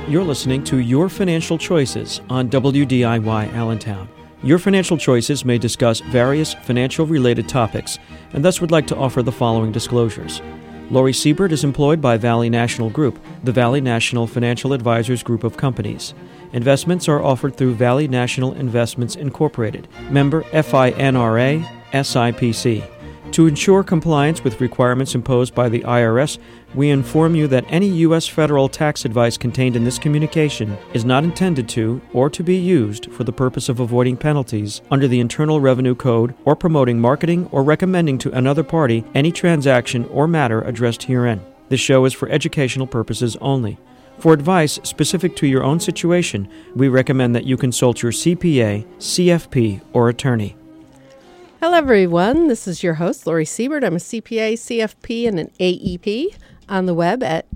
You're listening to Your Financial Choices on WDIY Allentown. Your Financial Choices may discuss various financial-related topics, and thus would like to offer the following disclosures. Lori Siebert is employed by Valley National Group, the Valley National Financial Advisors Group of companies. Investments are offered through Valley National Investments Incorporated, member FINRA, SIPC. To ensure compliance with requirements imposed by the IRS, we inform you that any U.S. federal tax advice contained in this communication is not intended to or to be used for the purpose of avoiding penalties under the Internal Revenue Code or promoting, marketing, or recommending to another party any transaction or matter addressed herein. This show is for educational purposes only. For advice specific to your own situation, we recommend that you consult your CPA, CFP, or attorney. Hello, everyone. This is your host, Lori Siebert. I'm a CPA, CFP, and an AEP on the web at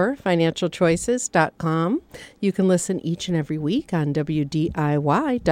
yourfinancialchoices.com. You can listen each and every week on WDIY.org.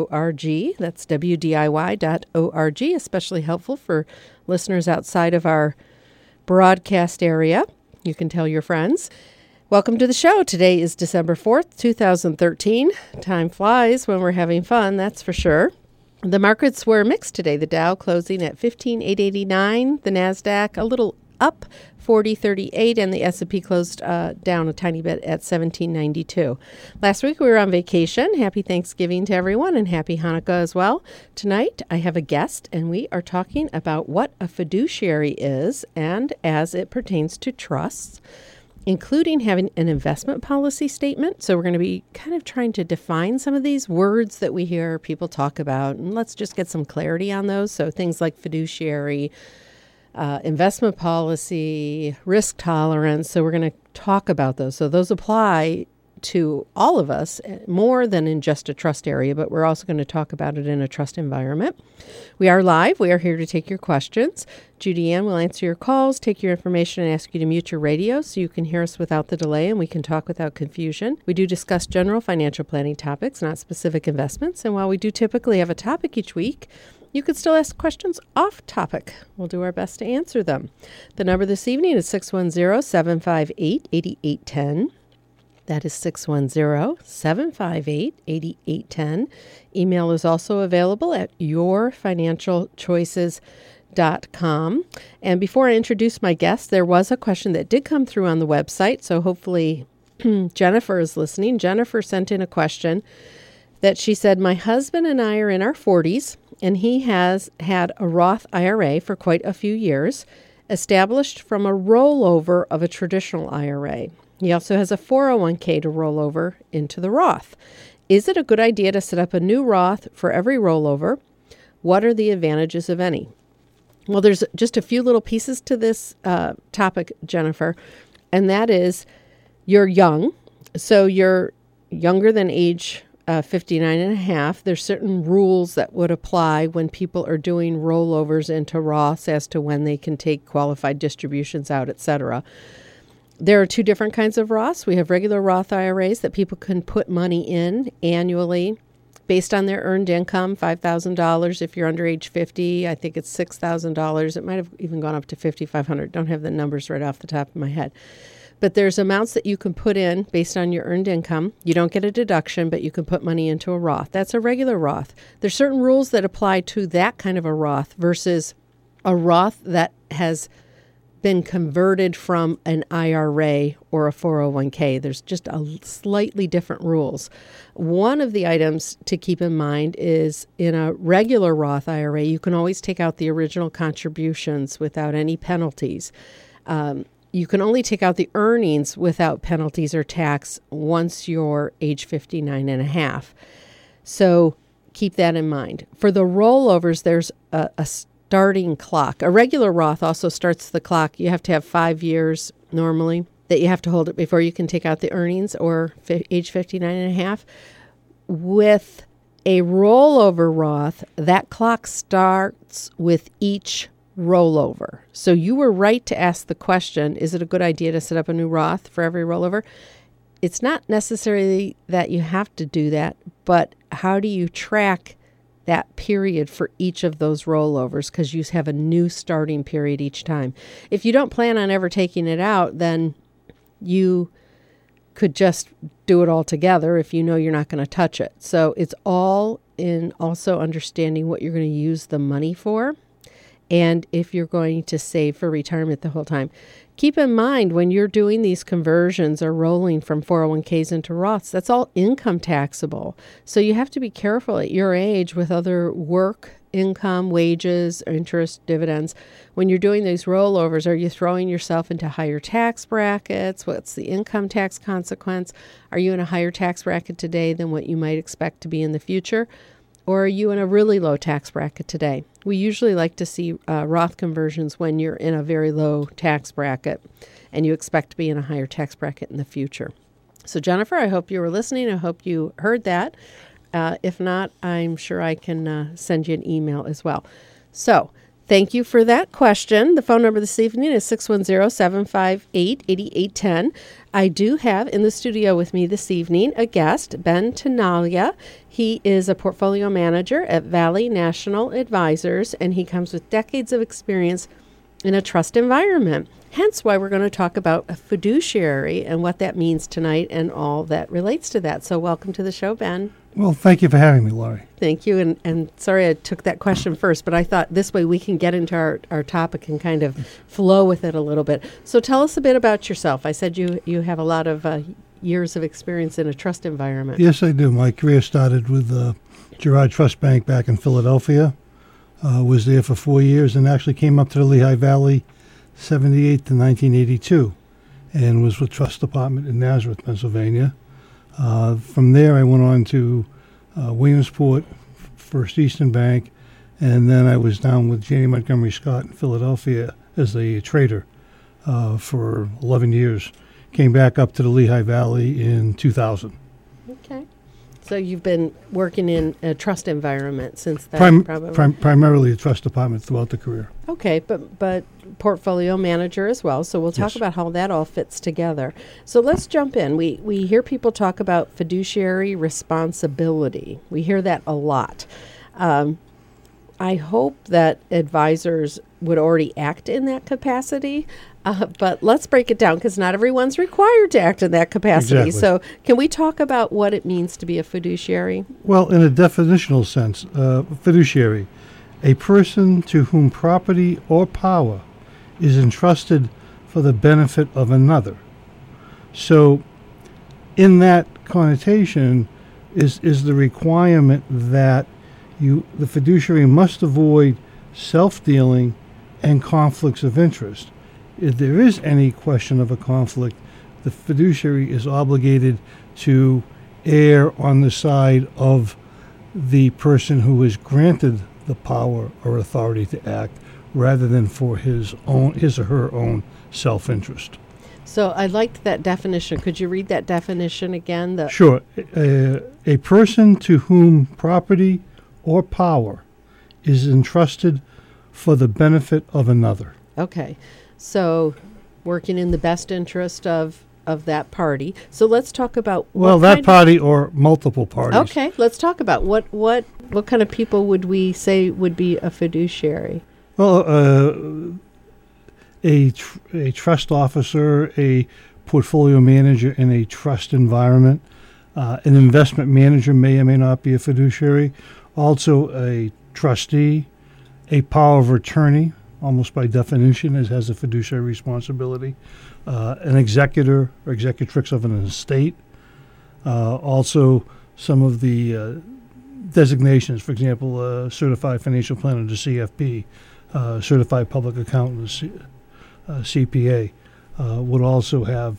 That's WDIY.org, especially helpful for listeners outside of our broadcast area. You can tell your friends. Welcome to the show. Today is December 4th, 2013. Time flies when we're having fun, that's for sure. The markets were mixed today. The Dow closing at 15,889. The NASDAQ a little up, 40.38, and the S&P closed down a tiny bit at 17.92. Last week we were on vacation. Happy Thanksgiving to everyone, and happy Hanukkah as well. Tonight I have a guest, and we are talking about what a fiduciary is and as it pertains to trusts, including having an investment policy statement. So we're going to be kind of trying to define some of these words that we hear people talk about, and let's just get some clarity on those. So things like fiduciary, investment policy, risk tolerance. So we're going to talk about those. So those apply to all of us more than in just a trust area, but we're also going to talk about it in a trust environment. We are live. We are here to take your questions. Judy Ann will answer your calls, take your information, and ask you to mute your radio so you can hear us without the delay and we can talk without confusion. We do discuss general financial planning topics, not specific investments. And while we do typically have a topic each week, you could still ask questions off topic. We'll do our best to answer them. The number this evening is 610-758-8810. That is 610-758-8810. Email is also available at yourfinancialchoices.com. And before I introduce my guest, there was a question that did come through on the website, so hopefully Jennifer is listening. Jennifer sent in a question that she said, my husband and I are in our 40s, and he has had a Roth IRA for quite a few years, established from a rollover of a traditional IRA. He also has a 401k to roll over into the Roth. Is it a good idea to set up a new Roth for every rollover? What are the advantages of any? Well, there's just a few little pieces to this topic, Jennifer, and that is you're young, so you're younger than age 59 and a half. There's certain rules that would apply when people are doing rollovers into Roths as to when they can take qualified distributions out, etc. There are two different kinds of Roths. We have regular Roth IRAs that people can put money in annually based on their earned income, $5,000 if you're under age 50. I think it's $6,000. It might have even gone up to $5,500. Don't have the numbers right off the top of my head. But there's amounts that you can put in based on your earned income. You don't get a deduction, but you can put money into a Roth. That's a regular Roth. There's certain rules that apply to that kind of a Roth versus a Roth that has been converted from an IRA or a 401k. There's just a slightly different rules. One of the items to keep in mind is in a regular Roth IRA, you can always take out the original contributions without any penalties. You can only take out the earnings without penalties or tax once you're age 59 and a half. So keep that in mind. For the rollovers, there's a starting clock. A regular Roth also starts the clock. You have to have 5 years normally that you have to hold it before you can take out the earnings or age 59 and a half. With a rollover Roth, that clock starts with each rollover. So you were right to ask the question, is it a good idea to set up a new Roth for every rollover? It's not necessarily that you have to do that, but how do you track that period for each of those rollovers, because you have a new starting period each time. If you don't plan on ever taking it out, then you could just do it all together if you know you're not going to touch it. So it's all in also understanding what you're going to use the money for and if you're going to save for retirement the whole time. Keep in mind when you're doing these conversions or rolling from 401ks into Roths, that's all income taxable. So you have to be careful at your age with other work, income, wages, interest, dividends. When you're doing these rollovers, are you throwing yourself into higher tax brackets? What's the income tax consequence? Are you in a higher tax bracket today than what you might expect to be in the future? Or are you in a really low tax bracket today? We usually like to see Roth conversions when you're in a very low tax bracket and you expect to be in a higher tax bracket in the future. So Jennifer, I hope you were listening. I hope you heard that. If not, I'm sure I can send you an email as well. So thank you for that question. The phone number this evening is 610-758-8810. I do have in the studio with me this evening a guest, Ben Tenaglia. He is a portfolio manager at Valley National Advisors, and he comes with decades of experience in a trust environment. Hence why we're going to talk about a fiduciary and what that means tonight and all that relates to that. So welcome to the show, Ben. Well, thank you for having me, Laurie. Thank you. And sorry I took that question first, but I thought this way we can get into our topic and kind of flow with it a little bit. So tell us a bit about yourself. I said you have a lot of years of experience in a trust environment. Yes, I do. My career started with Girard Trust Bank back in Philadelphia. Was there for 4 years and actually came up to the Lehigh Valley 78 to 1982 and was with Trust Department in Nazareth, Pennsylvania. From there, I went on to Williamsport, First Eastern Bank, and then I was down with Janney Montgomery Scott in Philadelphia as a trader for 11 years. Came back up to the Lehigh Valley in 2000. Okay. So you've been working in a trust environment since then, probably? Primarily a trust department throughout the career. Okay, but portfolio manager as well. So we'll talk about how that all fits together. So let's jump in. We hear people talk about fiduciary responsibility. We hear that a lot. I hope that advisors would already act in that capacity. But let's break it down because not everyone's required to act in that capacity. Exactly. So can we talk about what it means to be a fiduciary? Well, in a definitional sense, fiduciary, a person to whom property or power is entrusted for the benefit of another. So in that connotation is the requirement that the fiduciary must avoid self-dealing and conflicts of interest. If there is any question of a conflict, the fiduciary is obligated to err on the side of the person who is granted the power or authority to act rather than for his or her own self-interest. So I liked that definition. Could you read that definition again? Sure. A person to whom property or power is entrusted for the benefit of another. Okay. So working in the best interest of that party. So let's talk about that party or multiple parties. Okay, let's talk about what kind of people would we say would be a fiduciary? Well, a trust officer, a portfolio manager in a trust environment, an investment manager may or may not be a fiduciary. Also, a trustee, a power of attorney, almost by definition, has a fiduciary responsibility. An executor or executrix of an estate. Also, some of the designations, for example, certified financial planner, the CFP, certified public accountant, CPA, would also have,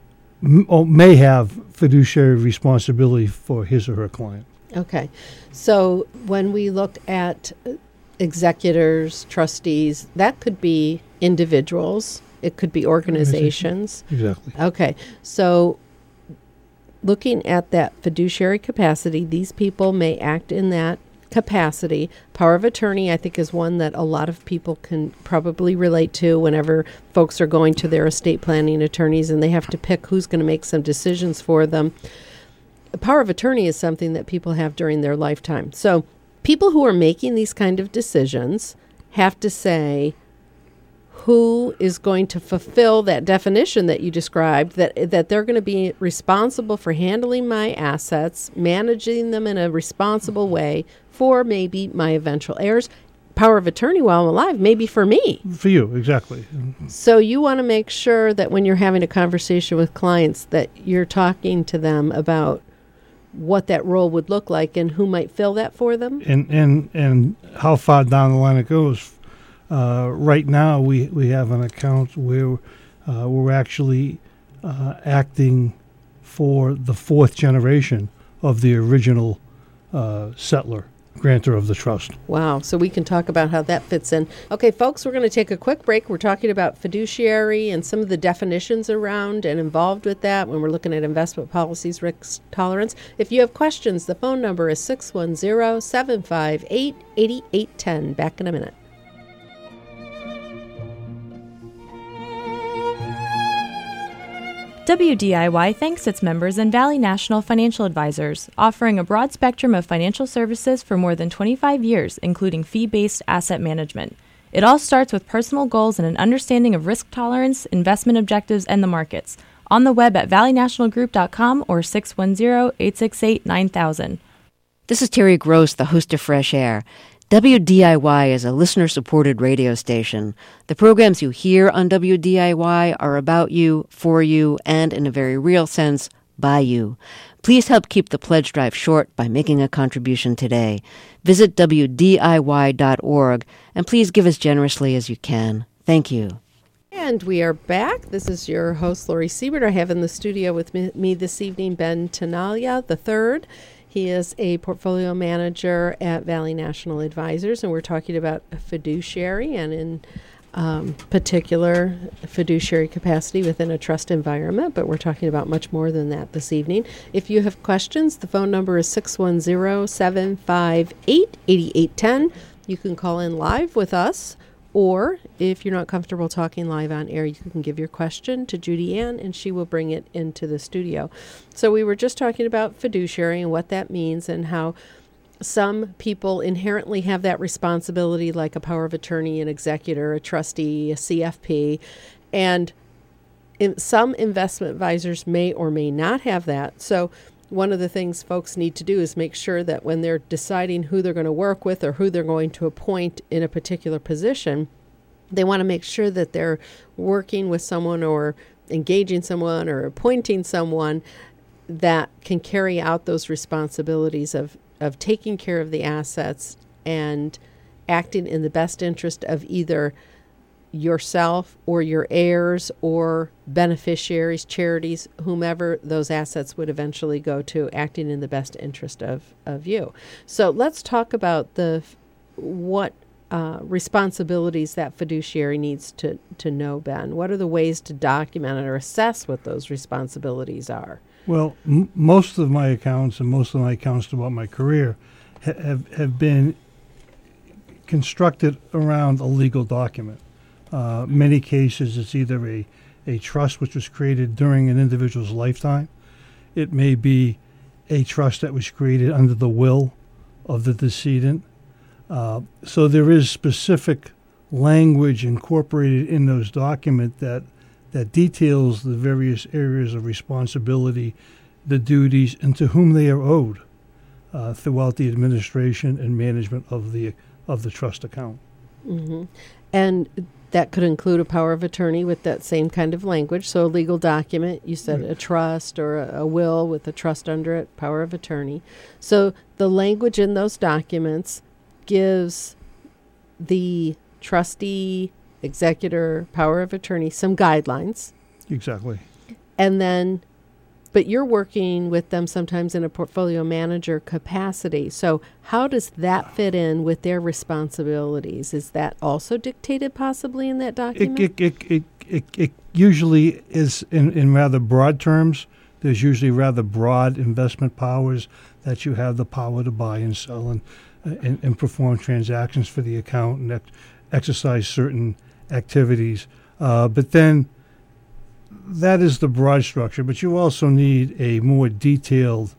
may have fiduciary responsibility for his or her client. Okay. So when we look at executors, trustees, that could be individuals. It could be organizations. Exactly. Okay. So looking at that fiduciary capacity, these people may act in that capacity. Power of attorney, I think, is one that a lot of people can probably relate to whenever folks are going to their estate planning attorneys and they have to pick who's going to make some decisions for them. A power of attorney is something that people have during their lifetime. So people who are making these kind of decisions have to say who is going to fulfill that definition that you described, that they're going to be responsible for handling my assets, managing them in a responsible way for maybe my eventual heirs. Power of attorney while I'm alive, maybe for me. For you, exactly. So you want to make sure that when you're having a conversation with clients that you're talking to them about what that role would look like and who might fill that for them. And how far down the line it goes. Right now we have an account where we're actually acting for the fourth generation of the original settler, grantor of the trust. Wow. So we can talk about how that fits in. Okay, folks, we're going to take a quick break. We're talking about fiduciary and some of the definitions around and involved with that when we're looking at investment policies, risk tolerance. If you have questions, the phone number is 610-758-8810. Back in a minute. WDIY thanks its members and Valley National Financial Advisors, offering a broad spectrum of financial services for more than 25 years, including fee-based asset management. It all starts with personal goals and an understanding of risk tolerance, investment objectives, and the markets. On the web at valleynationalgroup.com or 610-868-9000. This is Terry Gross, the host of Fresh Air. WDIY is a listener-supported radio station. The programs you hear on WDIY are about you, for you, and in a very real sense, by you. Please help keep the pledge drive short by making a contribution today. Visit WDIY.org, and please give as generously as you can. Thank you. And we are back. This is your host, Lori Siebert. I have in the studio with me this evening Ben Tenaglia III. He is a portfolio manager at Valley National Advisors, and we're talking about a fiduciary and in particular fiduciary capacity within a trust environment, but we're talking about much more than that this evening. If you have questions, the phone number is 610-758-8810. You can call in live with us, or if you're not comfortable talking live on air, you can give your question to Judy Ann, and she will bring it into the studio. So we were just talking about fiduciary and what that means and how some people inherently have that responsibility, like a power of attorney, an executor, a trustee, a CFP, and some investment advisors may or may not have that. So one of the things folks need to do is make sure that when they're deciding who they're going to work with or who they're going to appoint in a particular position, they want to make sure that they're working with someone or engaging someone or appointing someone that can carry out those responsibilities of taking care of the assets and acting in the best interest of either yourself or your heirs or beneficiaries, charities, whomever those assets would eventually go to, acting in the best interest of you. So let's talk about what responsibilities that fiduciary needs to know, Ben. What are the ways to document or assess what those responsibilities are? Well, most of my accounts and most of my accounts throughout my career have been constructed around a legal document. Many cases, it's either a trust which was created during an individual's lifetime. It may be a trust that was created under the will of the decedent. So there is specific language incorporated in those documents that details the various areas of responsibility, the duties, and to whom they are owed throughout the administration and management of the trust account. Mm-hmm. And that could include a power of attorney with that same kind of language. So a legal document, you said a trust or a will with a trust under it, power of attorney. So the language in those documents gives the trustee, executor, power of attorney some guidelines. Exactly. And then, but you're working with them sometimes in a portfolio manager capacity. So how does that fit in with their responsibilities? Is that also dictated possibly in that document? It usually is in rather broad terms. There's usually rather broad investment powers that you have the power to buy and sell and perform transactions for the account and exercise certain activities. But then that is the broad structure, but you also need a more detailed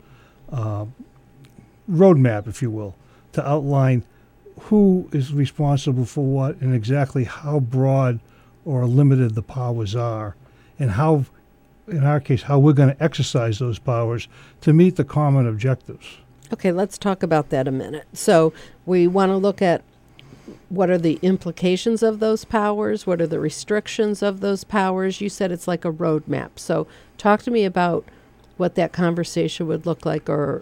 roadmap, if you will, to outline who is responsible for what and exactly how broad or limited the powers are, and how, in our case, how we're going to exercise those powers to meet the common objectives. Okay, let's talk about that a minute. So we want to look at what are the implications of those powers? What are the restrictions of those powers? You said it's like a roadmap. So talk to me about what that conversation would look like, or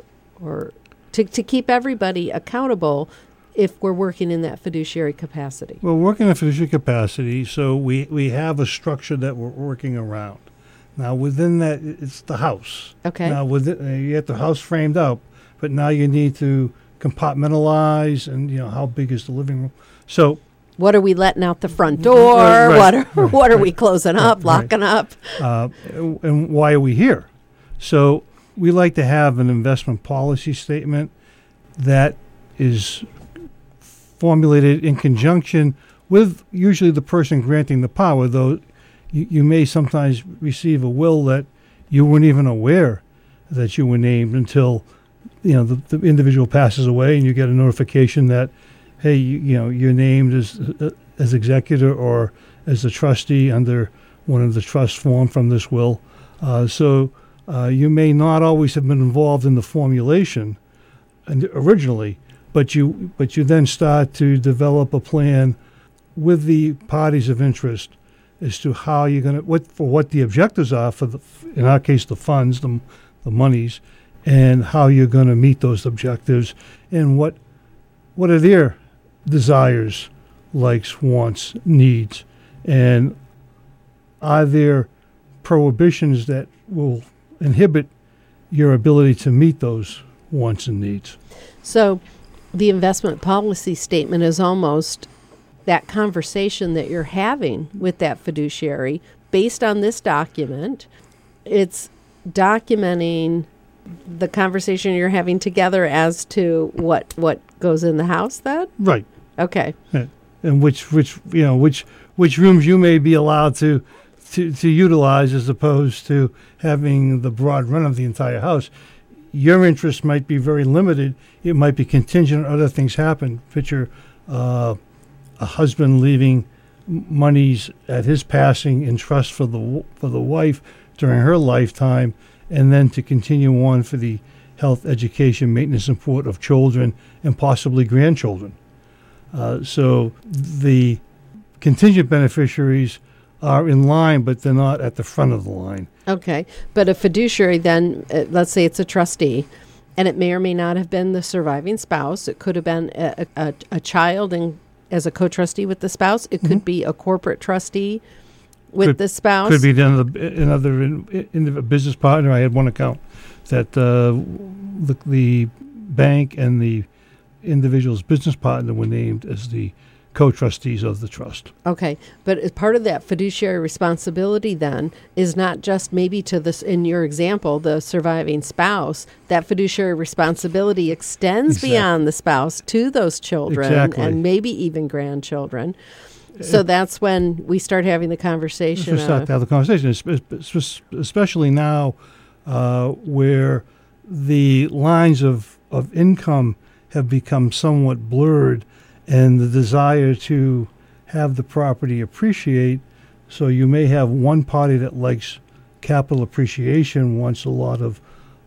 to keep everybody accountable if we're working in that fiduciary capacity. We're working in a fiduciary capacity, so we have a structure that we're working around. Now, within that, it's the house. Okay. Now, you get the house framed up, but now you need to compartmentalize, and how big is the living room? So, what are we letting out the front door? Right, what are we closing up, locking up? And why are we here? So we like to have an investment policy statement that is formulated in conjunction with usually the person granting the power, though you may sometimes receive a will that you weren't even aware that you were named until the individual passes away, and you get a notification that, hey, you're named as executor or as a trustee under one of the trust form from this will. So you may not always have been involved in the formulation originally, but you then start to develop a plan with the parties of interest as to how you're going to what the objectives are for in our case the funds, the monies, and how you're going to meet those objectives, and what are their desires, likes, wants, needs, and are there prohibitions that will inhibit your ability to meet those wants and needs. So the investment policy statement is almost that conversation that you're having with that fiduciary based on this document. It's documenting the conversation you're having together as to what goes in the house then? Right. Okay. Yeah. And which rooms you may be allowed to utilize as opposed to having the broad run of the entire house. Your interest might be very limited. It might be contingent on other things happen. Picture a husband leaving monies at his passing in trust for the wife during her lifetime, and then to continue on for the health, education, maintenance, and support of children and possibly grandchildren. So the contingent beneficiaries are in line, but they're not at the front of the line. Okay. But a fiduciary then, let's say it's a trustee, and it may or may not have been the surviving spouse. It could have been a child and as a co-trustee with the spouse. It could be a corporate trustee with the spouse. Could be another business partner. I had one account that the bank and the individual's business partner were named as the co-trustees of the trust. Okay, but as part of that fiduciary responsibility then is not just maybe to this, in your example, the surviving spouse. That fiduciary responsibility extends beyond the spouse to those children and maybe even grandchildren. So that's when we start having the conversation. Start to have the conversation, especially now where the lines of income have become somewhat blurred, and the desire to have the property appreciate. So you may have one party that likes capital appreciation, wants a lot of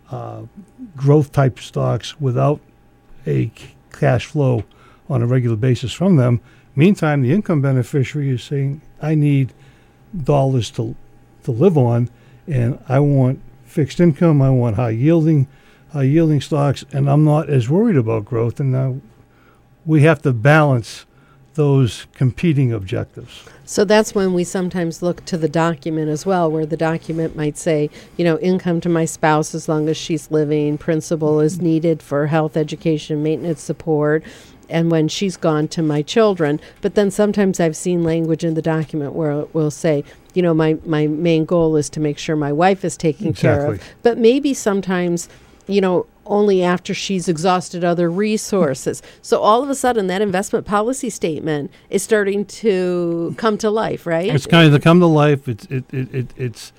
growth type stocks without a cash flow on a regular basis from them. Meantime, the income beneficiary is saying, I need dollars to live on, and I want fixed income, I want high yielding stocks, and I'm not as worried about growth. And now we have to balance those competing objectives. So that's when we sometimes look to the document as well, where the document might say, income to my spouse as long as she's living, principal is needed for health, education, maintenance support, and when she's gone, to my children. But then sometimes I've seen language in the document where it will say, my main goal is to make sure my wife is taken care of. But maybe sometimes, only after she's exhausted other resources. So all of a sudden, that investment policy statement is starting to come to life, right? It's kind of come to life. It's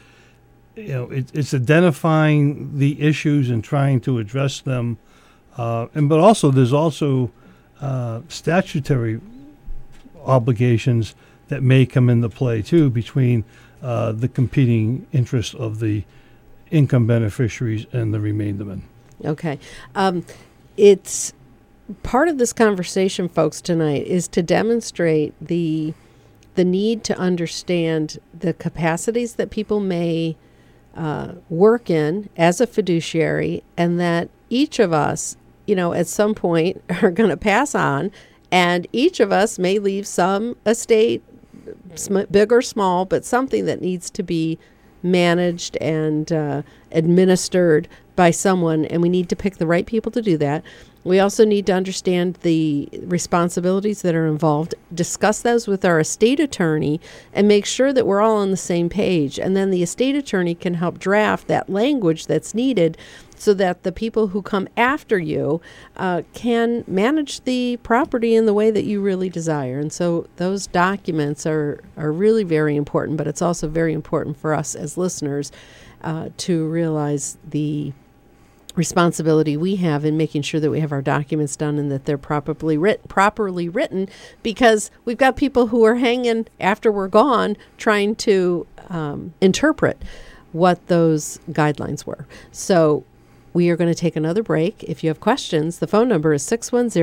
identifying the issues and trying to address them, but also there's also statutory obligations that may come into play too between the competing interests of the income beneficiaries and the remaindermen. Okay. It's part of this conversation, folks, tonight is to demonstrate the need to understand the capacities that people may work in as a fiduciary, and that each of us, at some point are going to pass on, and each of us may leave some estate, big or small, but something that needs to be managed and administered by someone, and we need to pick the right people to do that. We also need to understand the responsibilities that are involved, discuss those with our estate attorney, and make sure that we're all on the same page. And then the estate attorney can help draft that language that's needed so that the people who come after you can manage the property in the way that you really desire. And so those documents are really very important, but it's also very important for us as listeners to realize the responsibility we have in making sure that we have our documents done and that they're properly written, because we've got people who are hanging after we're gone trying to interpret what those guidelines were. So we are going to take another break. If you have questions, the phone number is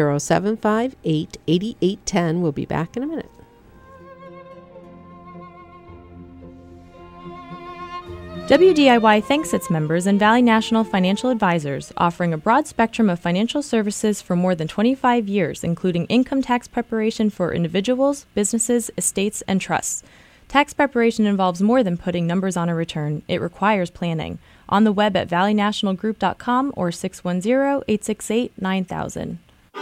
610-758-8810. We'll be back in a minute. WDIY thanks its members and Valley National Financial Advisors, offering a broad spectrum of financial services for more than 25 years, including income tax preparation for individuals, businesses, estates, and trusts. Tax preparation involves more than putting numbers on a return. It requires planning. On the web at valleynationalgroup.com or 610-868-9000.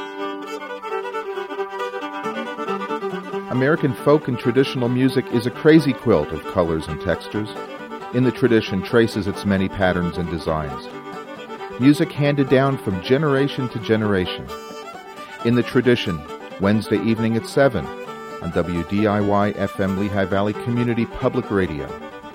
American folk and traditional music is a crazy quilt of colors and textures. In the tradition traces its many patterns and designs. Music handed down from generation to generation. In the tradition, Wednesday evening at 7 on WDIY FM Lehigh Valley Community Public Radio.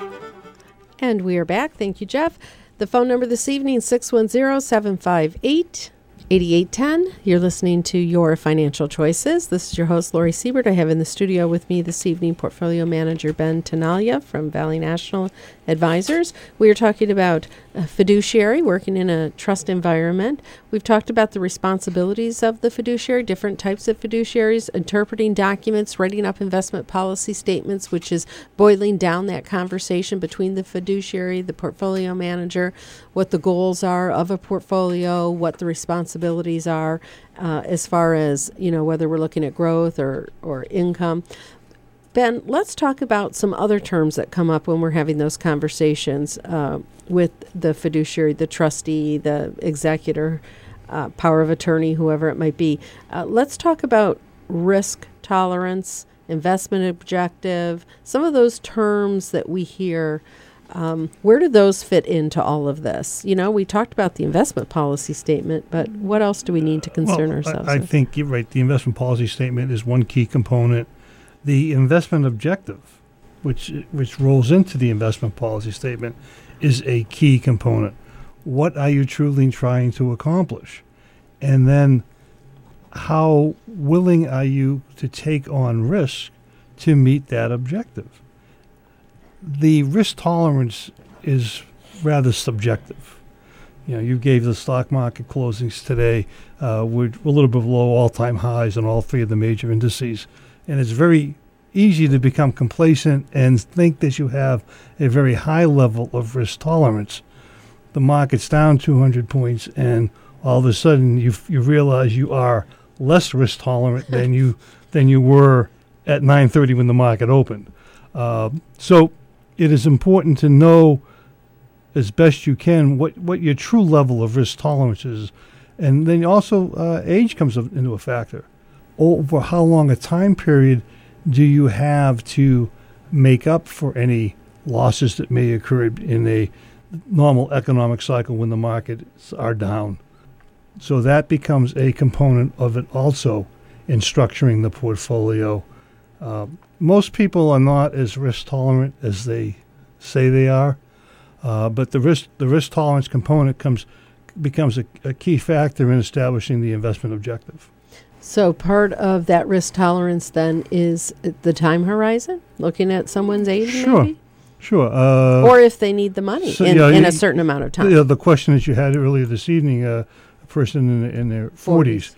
And we are back. Thank you, Jeff. The phone number this evening is 610-758-8810. You're listening to Your Financial Choices. This is your host, Lori Siebert. I have in the studio with me this evening Portfolio Manager Ben Tenaglia from Valley National Advisors. We are talking about a fiduciary working in a trust environment. We've talked about the responsibilities of the fiduciary, different types of fiduciaries, interpreting documents, writing up investment policy statements, which is boiling down that conversation between the fiduciary, the portfolio manager, what the goals are of a portfolio, what the responsibilities are as far as, whether we're looking at growth or income. Ben, let's talk about some other terms that come up when we're having those conversations with the fiduciary, the trustee, the executor, power of attorney, whoever it might be. Let's talk about risk tolerance, investment objective, some of those terms that we hear. Where do those fit into all of this? We talked about the investment policy statement, but what else do we need to concern ourselves with? I think you're right. The investment policy statement is one key component. The investment objective, which rolls into the investment policy statement, is a key component. What are you truly trying to accomplish? And then how willing are you to take on risk to meet that objective? The risk tolerance is rather subjective. You gave the stock market closings today. We're a little bit below all-time highs on all three of the major indices. And it's very easy to become complacent and think that you have a very high level of risk tolerance. The market's down 200 points, and all of a sudden you realize you are less risk tolerant than you were at 9:30 when the market opened. So it is important to know as best you can what your true level of risk tolerance is. And then also age comes into a factor. Over how long a time period do you have to make up for any losses that may occur in a normal economic cycle when the markets are down? So that becomes a component of it also in structuring the portfolio. Most people are not as risk tolerant as they say they are, but the risk tolerance component becomes a key factor in establishing the investment objective. So part of that risk tolerance then is the time horizon, looking at someone's age, Sure. maybe? Sure. Or if they need the money so, in a certain amount of time. The question that you had earlier this evening, a person in their 40s,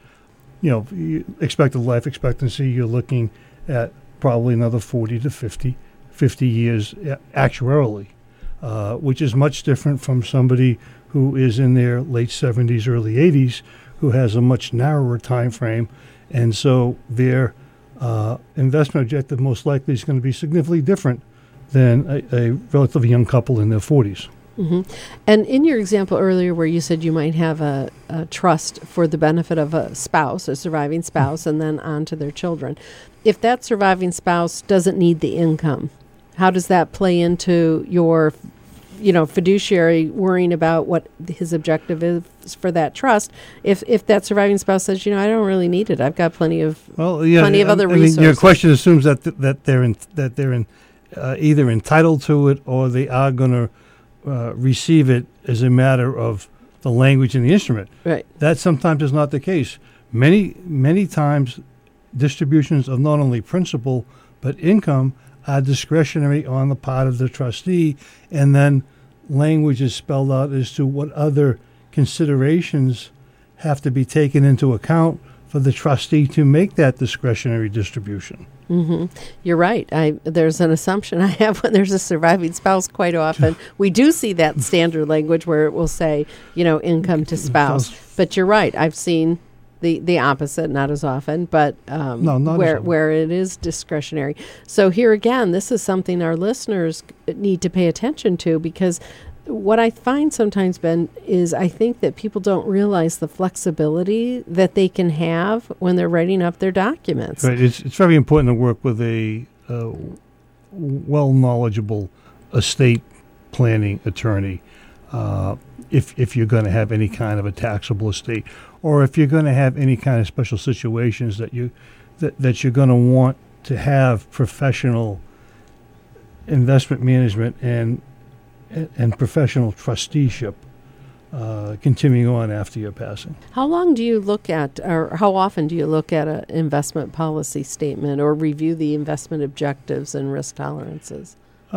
expected life expectancy, you're looking at probably another 40 to 50 years actuarially, which is much different from somebody who is in their late 70s, early 80s, who has a much narrower time frame. And so their investment objective most likely is going to be significantly different than a relatively young couple in their 40s. Mm-hmm. And in your example earlier where you said you might have a trust for the benefit of a spouse, a surviving spouse, and then on to their children, if that surviving spouse doesn't need the income, how does that play into your fiduciary worrying about what his objective is for that trust? If that surviving spouse says, I don't really need it, I've got plenty of other resources. Your question assumes that they're either entitled to it or they are going to receive it as a matter of the language in the instrument. Right. That sometimes is not the case. Many times, distributions of not only principal but income are discretionary on the part of the trustee, and then language is spelled out as to what other considerations have to be taken into account for the trustee to make that discretionary distribution. Mm-hmm. You're right. There's an assumption I have when there's a surviving spouse quite often. We do see that standard language where it will say, income to spouse. But you're right. I've seen the opposite, not as often, but where it is discretionary. So here again, this is something our listeners need to pay attention to, because what I find sometimes, Ben, is I think that people don't realize the flexibility that they can have when they're writing up their documents. Right. It's very important to work with a well-knowledgeable estate planning attorney if you're going to have any kind of a taxable estate, or if you're going to have any kind of special situations that you're going to want to have professional investment management and professional trusteeship continuing on after your passing. How long do you look at, or how often do you look at an investment policy statement or review the investment objectives and risk tolerances?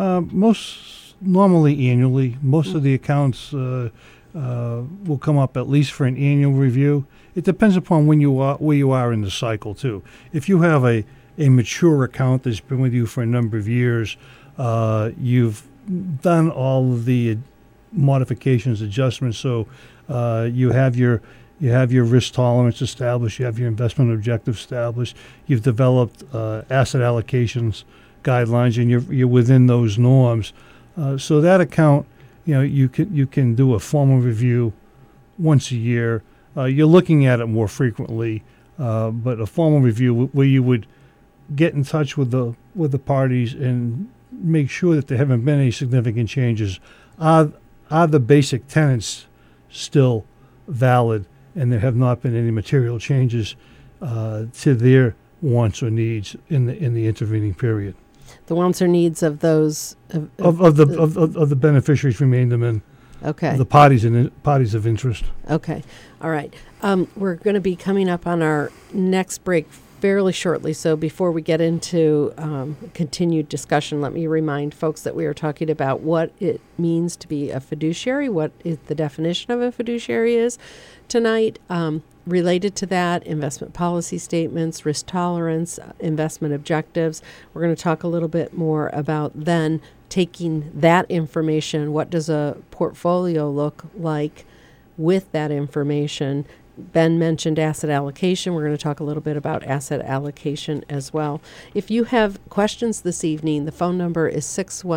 Normally annually. Most of the accounts will come up at least for an annual review. It depends upon where you are in the cycle too. If you have a mature account that's been with you for a number of years, you've done all of the modifications, adjustments, so you have your risk tolerance established, you have your investment objective established, you've developed asset allocations guidelines, and you're within those norms. So that account, you can do a formal review once a year. You're looking at it more frequently, but a formal review where you would get in touch with the parties and make sure that there haven't been any significant changes. Are the basic tenets still valid, and there have not been any material changes to their wants or needs in the intervening period? The wants or needs of those of the beneficiaries remain them in. Okay. The parties of interest. Okay. All right. We're going to be coming up on our next break fairly shortly. So before we get into continued discussion, let me remind folks that we are talking about what it means to be a fiduciary, what the definition of a fiduciary is tonight. Related to that, investment policy statements, risk tolerance, investment objectives. We're going to talk a little bit more about then taking that information. What does a portfolio look like with that information? Ben mentioned asset allocation. We're going to talk a little bit about asset allocation as well. If you have questions this evening, the phone number is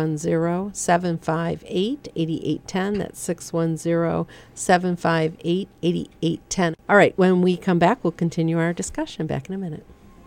610-758-8810. That's 610-758-8810. All right, when we come back, we'll continue our discussion. Back in a minute.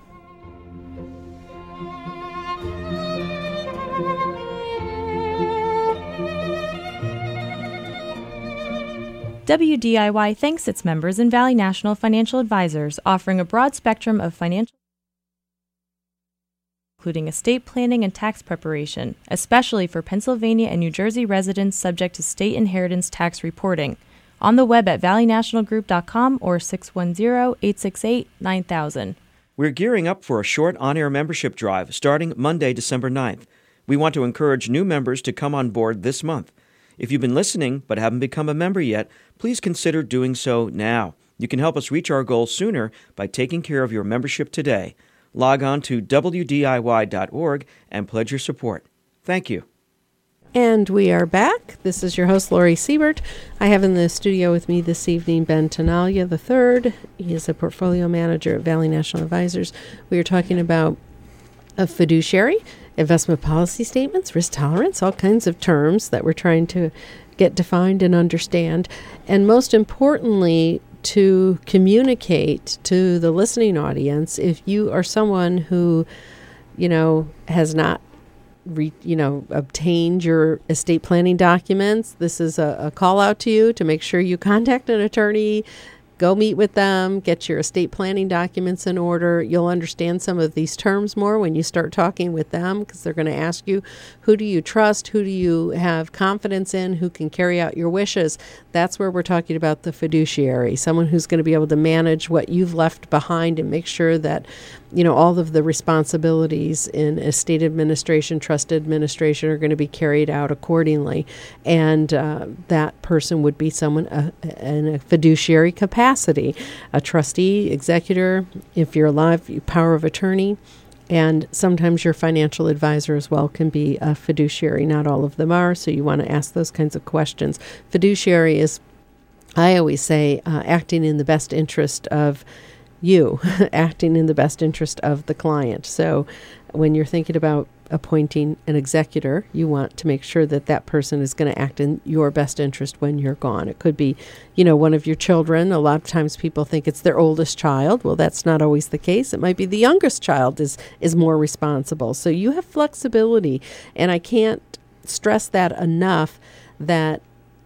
WDIY thanks its members and Valley National Financial Advisors, offering a broad spectrum of financial, including estate planning and tax preparation, especially for Pennsylvania and New Jersey residents subject to state inheritance tax reporting. On the web at valleynationalgroup.com or 610-868-9000. We're gearing up for a short on-air membership drive starting Monday, December 9th. We want to encourage new members to come on board this month. If you've been listening but haven't become a member yet, please consider doing so now. You can help us reach our goal sooner by taking care of your membership today. Log on to wdiy.org and pledge your support. Thank you. And we are back. This is your host, Lori Siebert. I have in the studio with me this evening Ben Tanalia III. He is a portfolio manager at Valley National Advisors. We are talking about a fiduciary, investment policy statements, risk tolerance, all kinds of terms that we're trying to get defined and understand. And most importantly, to communicate to the listening audience, if you are someone who, has not obtained your estate planning documents, this is a call out to you to make sure you contact an attorney, go meet with them, get your estate planning documents in order. You'll understand some of these terms more when you start talking with them, because they're going to ask you, who do you trust? Who do you have confidence in? Who can carry out your wishes? That's where we're talking about the fiduciary, someone who's going to be able to manage what you've left behind and make sure that, all of the responsibilities in estate administration, trust administration are going to be carried out accordingly. And that person would be someone in a fiduciary capacity, a trustee, executor, if you're alive, power of attorney. And sometimes your financial advisor as well can be a fiduciary. Not all of them are, so you want to ask those kinds of questions. Fiduciary is, I always say, acting in the best interest of you, acting in the best interest of the client. So when you're thinking about appointing an executor, you want to make sure that that person is going to act in your best interest when you're gone. It could be, one of your children. A lot of times people think it's their oldest child. Well, that's not always the case. It might be the youngest child is more responsible. So you have flexibility. And I can't stress that enough, that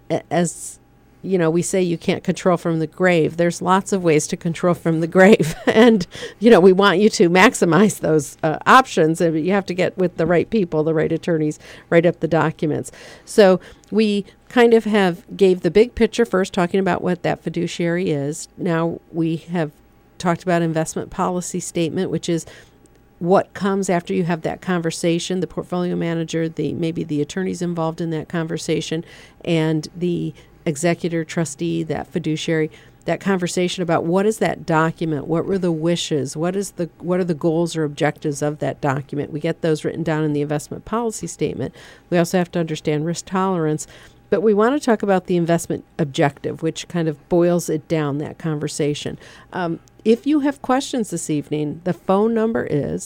as we say you can't control from the grave. There's lots of ways to control from the grave. And, we want you to maximize those options. And you have to get with the right people, the right attorneys, write up the documents. So we kind of gave the big picture first, talking about what that fiduciary is. Now we have talked about investment policy statement, which is what comes after you have that conversation, the portfolio manager, maybe the attorneys involved in that conversation, and the executor, trustee, that fiduciary, that conversation about what is that document, what were the wishes, what are the goals or objectives of that document. We get those written down in the investment policy statement. We also have to understand risk tolerance, but we want to talk about the investment objective, which kind of boils it down, that conversation. If you have questions this evening, the phone number is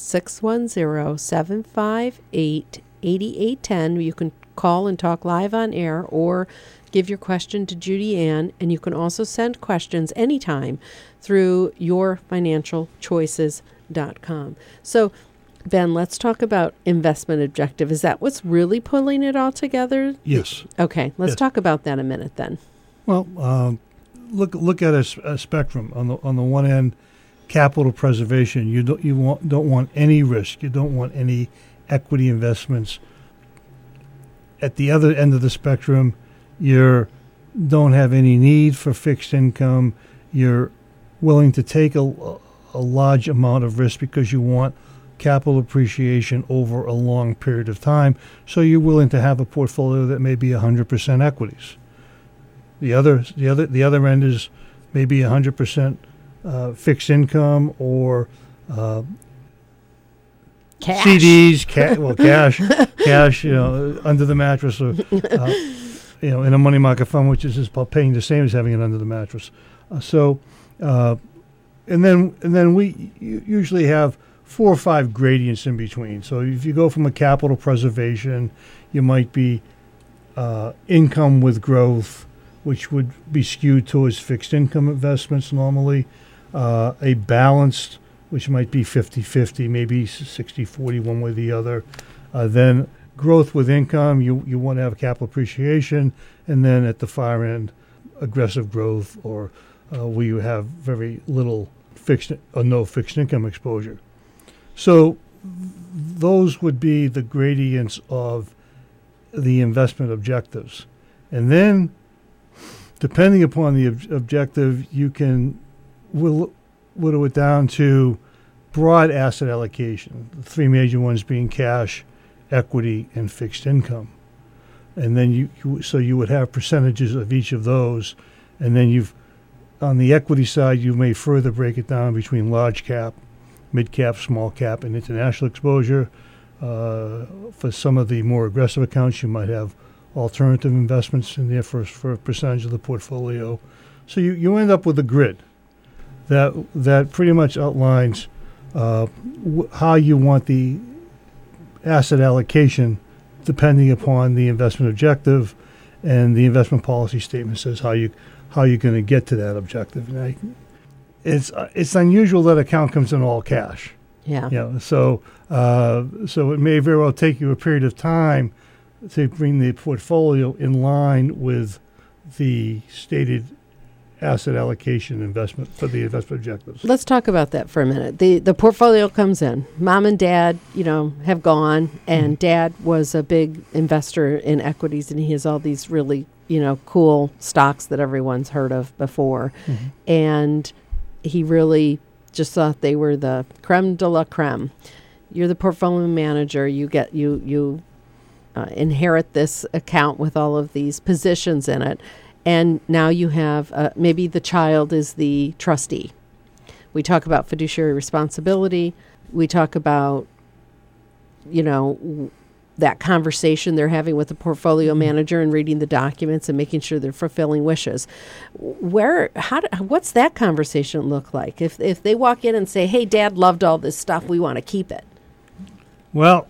610-758-8810. You can call and talk live on air, or give your question to Judy Ann, and you can also send questions anytime through yourfinancialchoices.com. So, Ben, let's talk about investment objective. Is that what's really pulling it all together? Yes. Okay, let's talk about that a minute then. Well, look at a spectrum. On the one end, capital preservation. You don't want any risk. You don't want any equity investments. At the other end of the spectrum, you don't have any need for fixed income. You're willing to take a large amount of risk because you want capital appreciation over a long period of time. So you're willing to have a portfolio that may be 100% equities. The other end is maybe 100% fixed income or Cash. CDs, cash, under the mattress, or in a money market fund, which is just paying the same as having it under the mattress. And then we usually have 4 or 5 gradients in between. So if you go from a capital preservation, you might be income with growth, which would be skewed towards fixed income investments normally, a balanced, which might be 50-50, maybe 60-40 one way or the other. Then growth with income, you want to have capital appreciation, and then at the far end, aggressive growth, or where you have very little fixed or no fixed income exposure. So those would be the gradients of the investment objectives. And then depending upon the objective, you can whittle it down to broad asset allocation. The three major ones being cash, equity, and fixed income. And then you would have percentages of each of those, and then on the equity side, you may further break it down between large cap, mid cap, small cap, and international exposure. For some of the more aggressive accounts, you might have alternative investments in there for a percentage of the portfolio. So you end up with a grid that pretty much outlines how you want the asset allocation depending upon the investment objective, and the investment policy statement says how you're going to get to that objective. And it's unusual that account comes in all cash. Yeah. So it may very well take you a period of time to bring the portfolio in line with the stated asset allocation investment for the investment objectives. Let's talk about that for a minute. The portfolio comes in. Mom and dad, have gone, and dad was a big investor in equities, and he has all these really, cool stocks that everyone's heard of before. Mm-hmm. And he really just thought they were the creme de la creme. You're the portfolio manager. You get you inherit this account with all of these positions in it. And now you have maybe the child is the trustee. We talk about fiduciary responsibility. We talk about, that conversation they're having with the portfolio manager and reading the documents and making sure they're fulfilling wishes. What's that conversation look like? If they walk in and say, "Hey, Dad loved all this stuff. We want to keep it." Well,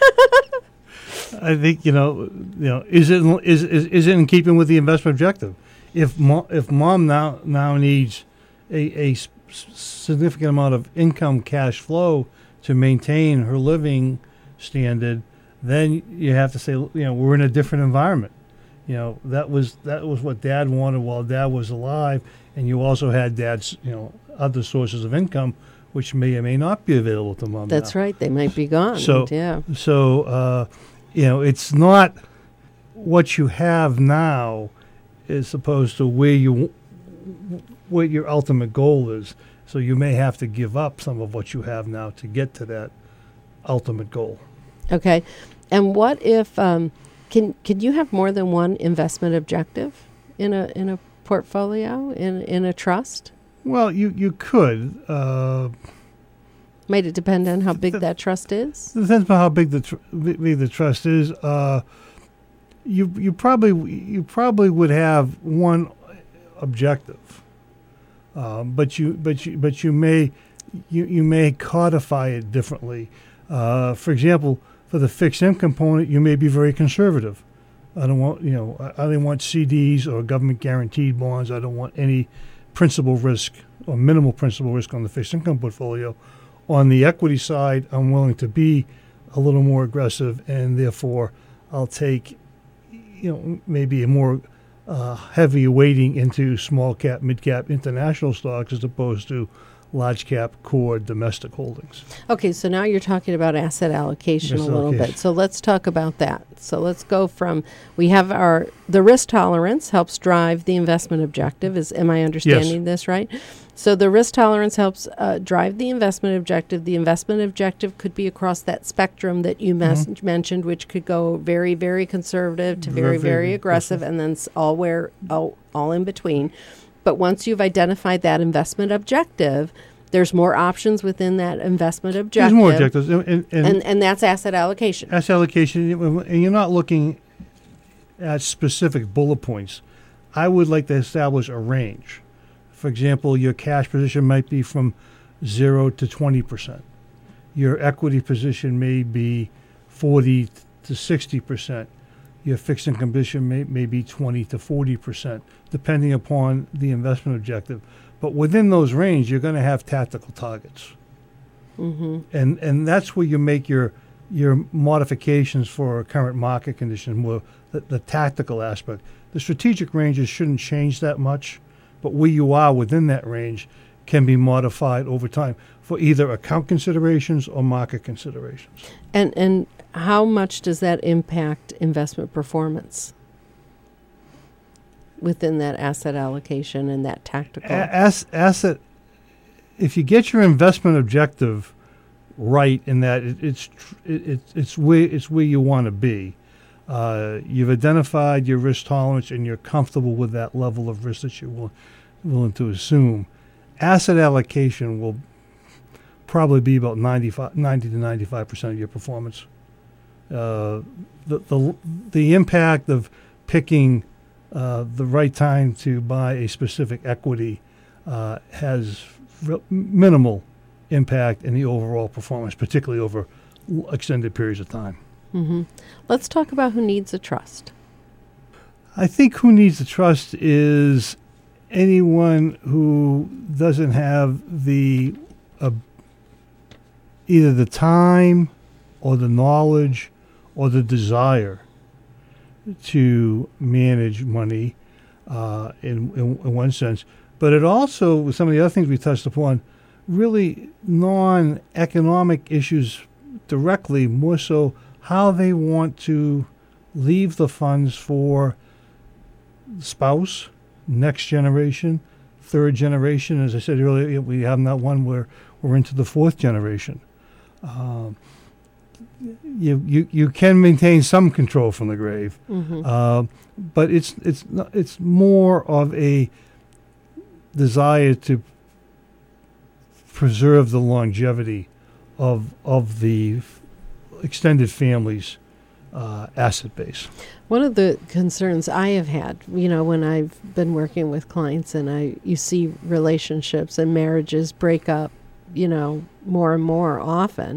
I think is it in keeping with the investment objective? If mom now needs a significant amount of income cash flow to maintain her living standard, then you have to say, we're in a different environment. That was what Dad wanted while Dad was alive, and you also had Dad's other sources of income, which may or may not be available to mom. That's now. Right. They might be gone. So it's not what you have now as opposed to what your ultimate goal is. So you may have to give up some of what you have now to get to that ultimate goal. Okay. And what if can you have more than one investment objective in a portfolio in a trust? Well, you could. Might it depend on how big that trust is? It depends on how big the trust is. You probably would have one objective, but you may codify it differently. For example, for the fixed income component, you may be very conservative. I don't want CDs or government guaranteed bonds. I don't want any principal risk or minimal principal risk on the fixed income portfolio. On the equity side, I'm willing to be a little more aggressive, and therefore I'll take, maybe a more heavy weighting into small cap, mid cap, international stocks as opposed to large cap, core domestic holdings. Okay, so now you're talking about asset allocation a little bit. So let's talk about that. So let's go from, we have the risk tolerance helps drive the investment objective. Am I understanding this right? So the risk tolerance helps drive the investment objective. The investment objective could be across that spectrum that you mentioned, which could go very, very conservative to very, very aggressive, and then all in between. But once you've identified that investment objective, there's more options within that investment objective. There's more objectives. And that's asset allocation. Asset allocation, and you're not looking at specific bullet points. I would like to establish a range. For example, your cash position might be from 0 to 20%. Your equity position may be 40 to 60%. Your fixed income position may be 20 to 40%, depending upon the investment objective. But within those range, you're going to have tactical targets. Mm-hmm. And that's where you make your modifications for current market conditions, more the tactical aspect. The strategic ranges shouldn't change that much, but where you are within that range can be modified over time for either account considerations or market considerations. And how much does that impact investment performance? within that asset allocation and that tactical. Asset. If you get your investment objective right, in that it's where you want to be. You've identified your risk tolerance, and you're comfortable with that level of risk that you're willing to assume. Asset allocation will probably be about 90 to 95% of your performance. The impact of picking the right time to buy a specific equity has minimal impact in the overall performance, particularly over extended periods of time. Mm-hmm. Let's talk about who needs a trust. I think who needs a trust is anyone who doesn't have either the time or the knowledge or the desire to manage money in one sense. But it also, with some of the other things we touched upon, really non-economic issues directly, more so how they want to leave the funds for spouse, next generation, third generation. As I said earlier, we have not one where we're into the fourth generation. You can maintain some control from the grave, but it's more of a desire to preserve the longevity of the extended family's asset base. One of the concerns I have had, when I've been working with clients and you see relationships and marriages break up, more and more often,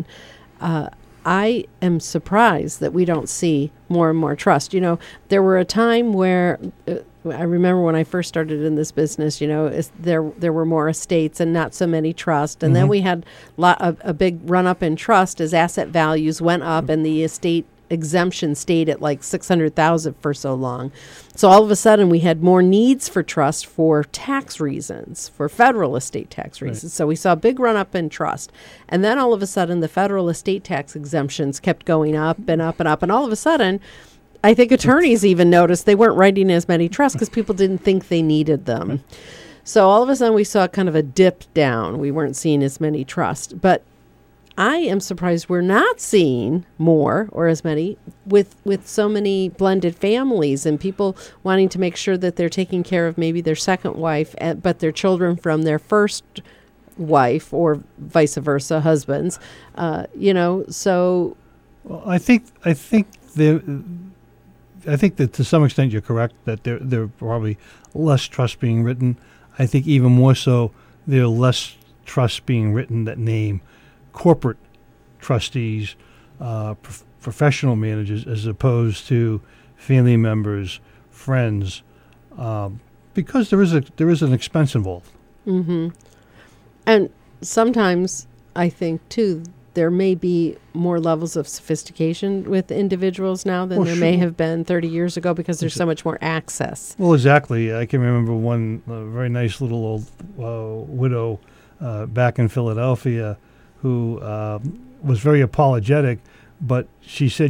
I am surprised that we don't see more and more trust. There were a time where I remember when I first started in this business, there were more estates and not so many trusts. And then we had a big run up in trust as asset values went up and the estate exemption stayed at like $600,000 for so long. So all of a sudden we had more needs for trust for tax reasons, for federal estate tax reasons. Right. So we saw a big run up in trust. And then all of a sudden the federal estate tax exemptions kept going up and up and up. And all of a sudden, I think attorneys even noticed they weren't writing as many trusts because people didn't think they needed them. So all of a sudden we saw kind of a dip down. We weren't seeing as many trusts. But I am surprised we're not seeing more or as many with so many blended families and people wanting to make sure that they're taking care of maybe their second wife, but their children from their first wife or vice versa, husbands. So. Well, I think that to some extent you're correct that there are probably less trusts being written. I think even more so there are less trusts being written that name corporate trustees, professional managers, as opposed to family members, friends, because there is an expense involved. Mm-hmm. And sometimes I think too there may be more levels of sophistication with individuals now than there may have been 30 years ago because there's so much more access. Well, exactly. I can remember one very nice little old widow back in Philadelphia who was very apologetic, but she said,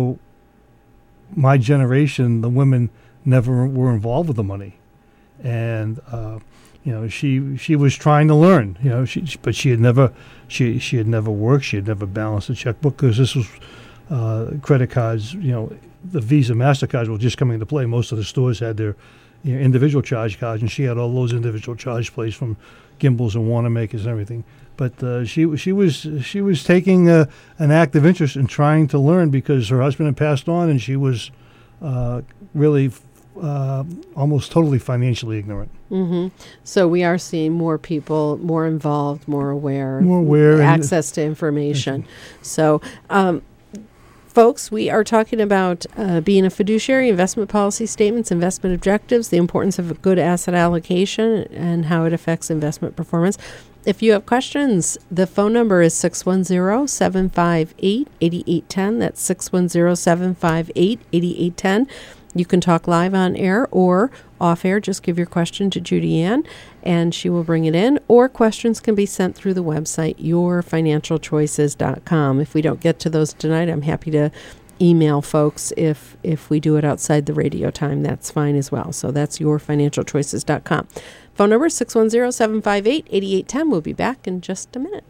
my generation, the women never were involved with the money. And, she was trying to learn, but she had never worked. She had never balanced a checkbook because this was credit cards, the Visa, MasterCards were just coming into play. Most of the stores had their individual charge cards, and she had all those individual charge plays from Gimbals and Wanamaker's and everything. But she was taking an active interest in trying to learn because her husband had passed on, and she was really almost totally financially ignorant. Mm-hmm. So we are seeing more people, more involved, more aware, access to information. So, folks, we are talking about being a fiduciary, investment policy statements, investment objectives, the importance of a good asset allocation, and how it affects investment performance. If you have questions, the phone number is 610-758-8810. That's 610-758-8810. You can talk live on air or off air. Just give your question to Judy Ann, and she will bring it in. Or questions can be sent through the website, yourfinancialchoices.com. If we don't get to those tonight, I'm happy to email folks if we do it outside the radio time. That's fine as well. So that's yourfinancialchoices.com. Phone number 610-758-8810. We'll be back in just a minute.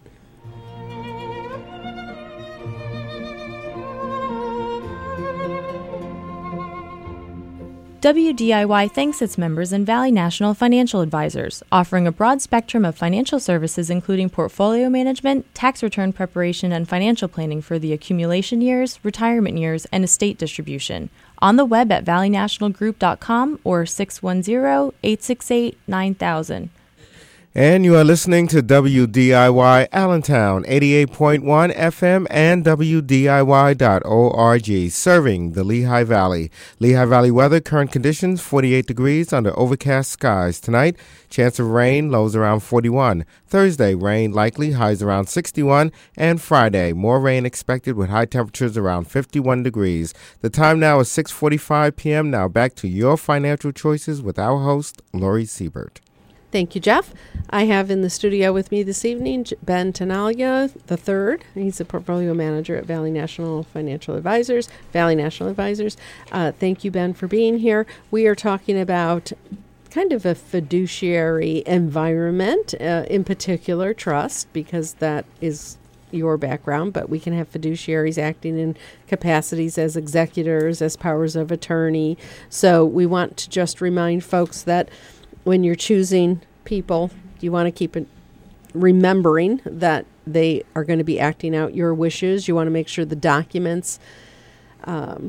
WDIY thanks its members in Valley National Financial Advisors, offering a broad spectrum of financial services including portfolio management, tax return preparation, and financial planning for the accumulation years, retirement years, and estate distribution. On the web at valleynationalgroup.com or 610-868-9000. And you are listening to WDIY Allentown, 88.1 FM and WDIY.org, serving the Lehigh Valley. Lehigh Valley weather, current conditions, 48 degrees under overcast skies. Tonight, chance of rain, lows around 41. Thursday, rain likely, highs around 61. And Friday, more rain expected with high temperatures around 51 degrees. The time now is 6:45 p.m. Now back to your financial choices with our host, Lori Siebert. Thank you, Jeff. I have in the studio with me this evening Ben Tenaglia III. He's a portfolio manager at Valley National Advisors. Thank you, Ben, for being here. We are talking about kind of a fiduciary environment, in particular trust, because that is your background, but we can have fiduciaries acting in capacities as executors, as powers of attorney. So we want to just remind folks that when you're choosing people, you want to keep it remembering that they are going to be acting out your wishes. You want to make sure the documents, define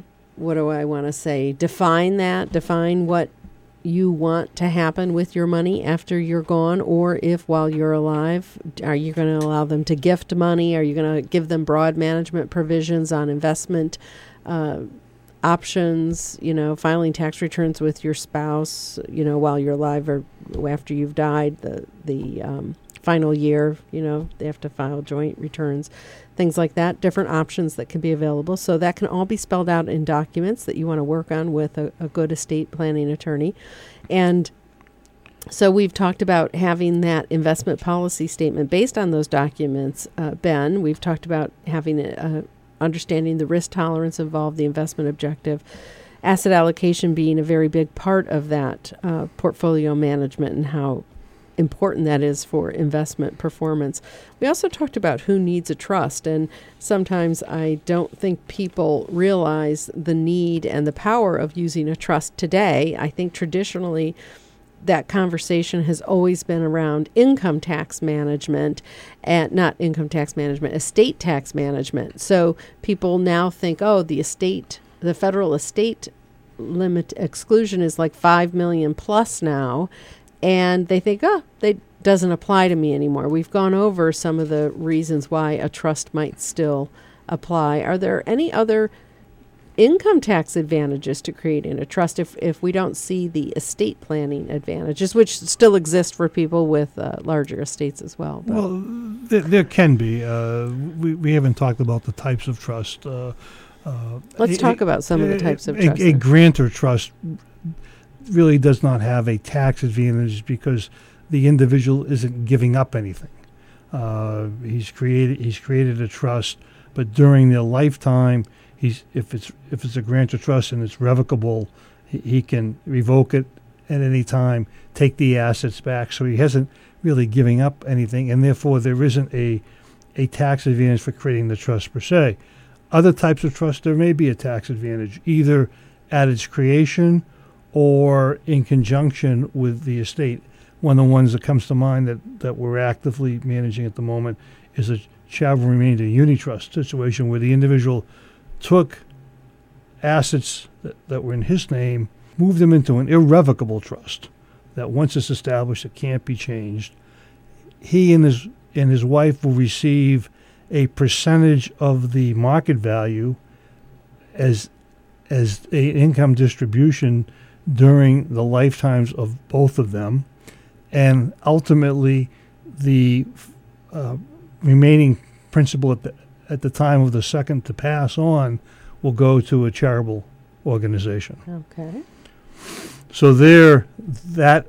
what you want to happen with your money after you're gone, or if while you're alive. Are you going to allow them to gift money? Are you going to give them broad management provisions on investment options, filing tax returns with your spouse, while you're alive or after you've died, the final year, they have to file joint returns, things like that, different options that can be available. So that can all be spelled out in documents that you want to work on with a good estate planning attorney. And so we've talked about having that investment policy statement based on those documents, Ben. We've talked about having understanding the risk tolerance involved, the investment objective, asset allocation being a very big part of that portfolio management and how important that is for investment performance. We also talked about who needs a trust, and sometimes I don't think people realize the need and the power of using a trust today. I think traditionally that conversation has always been around income tax management, and not income tax management, estate tax management. So people now think, the federal estate limit exclusion is like $5 million plus now, and they think, that doesn't apply to me anymore. We've gone over some of the reasons why a trust might still apply. Are there any other income tax advantages to creating a trust if we don't see the estate planning advantages, which still exist for people with larger estates as well? But. Well, there can be. We haven't talked about the types of trust. Let's talk about some of the types of trust. A grantor trust really does not have a tax advantage because the individual isn't giving up anything. He's created a trust, but during their lifetime, if it's a grantor trust and it's revocable, he can revoke it at any time, take the assets back. So he hasn't really giving up anything, and therefore there isn't a tax advantage for creating the trust per se. Other types of trust, there may be a tax advantage, either at its creation or in conjunction with the estate. One of the ones that comes to mind that we're actively managing at the moment is a charitable remainder unitrust situation where the individual took assets that were in his name, moved them into an irrevocable trust that once it's established, it can't be changed. He and his wife will receive a percentage of the market value as an income distribution during the lifetimes of both of them, and ultimately the remaining principal at the time of the second to pass on will go to a charitable organization. Okay. So there, that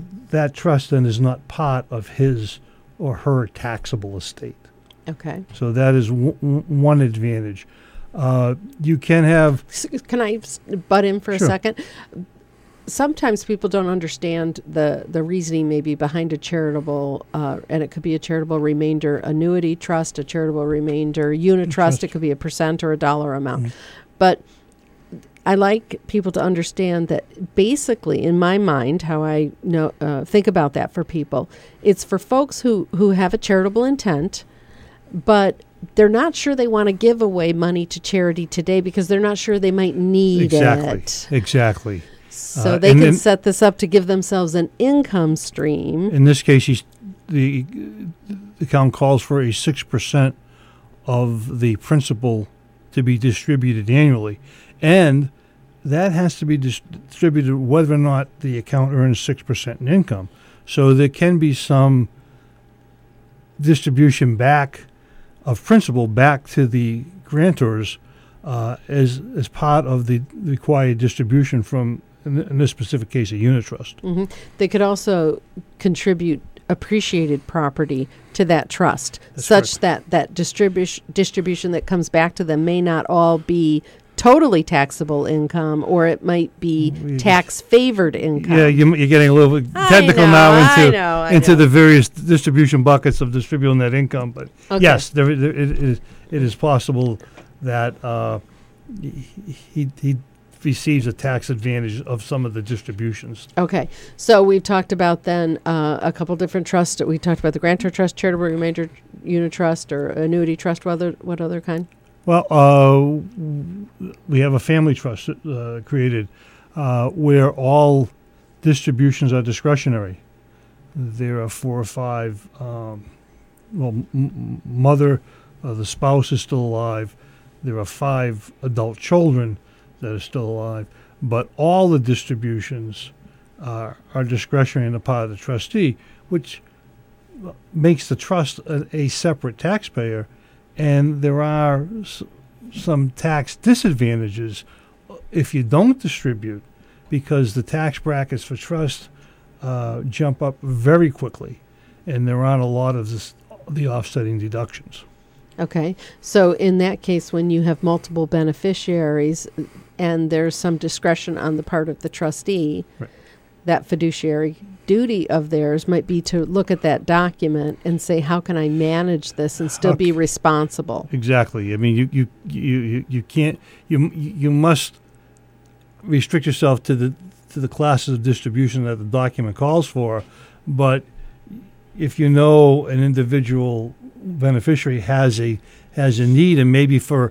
trust then is not part of his or her taxable estate. Okay. So that is one advantage. You can have... Can I butt in for a Sure. second? Sometimes people don't understand the reasoning maybe behind a charitable, and it could be a charitable remainder annuity trust, a charitable remainder unit trust. It could be a % or a dollar amount. But I like people to understand that basically, in my mind, how I think about that for people, it's for folks who have a charitable intent, but they're not sure they want to give away money to charity today because they're not sure they might need it. Exactly. So they can set this up to give themselves an income stream. In this case, the account calls for a 6% of the principal to be distributed annually. And that has to be distributed whether or not the account earns 6% in income. So there can be some distribution back of principal back to the grantors as part of the required distribution from, in this specific case, a unit trust. Mm-hmm. They could also contribute appreciated property to that trust, such that distribution that comes back to them may not all be totally taxable income, or it might be tax-favored income. Yeah, you're getting a little bit technical into the various distribution buckets of distributing that income. But yes, it is possible that he receives a tax advantage of some of the distributions. Okay, so we've talked about then a couple different trusts. We talked about the grantor trust, charitable remainder unit trust, or annuity trust. What other kind? Well, we have a family trust created where all distributions are discretionary. There are 4 or 5. Mother, the spouse is still alive. There are 5 adult children that are still alive, but all the distributions are discretionary on the part of the trustee, which makes the trust a separate taxpayer. And there are some tax disadvantages if you don't distribute, because the tax brackets for trust jump up very quickly, and there aren't a lot of the offsetting deductions. Okay, so in that case, when you have multiple beneficiaries and there's some discretion on the part of the trustee, right, that fiduciary duty of theirs might be to look at that document and say, how can I manage this and still be responsible? Exactly. I mean, you can't, you must restrict yourself to the classes of distribution that the document calls for. But if you know an individual beneficiary has a need, and maybe for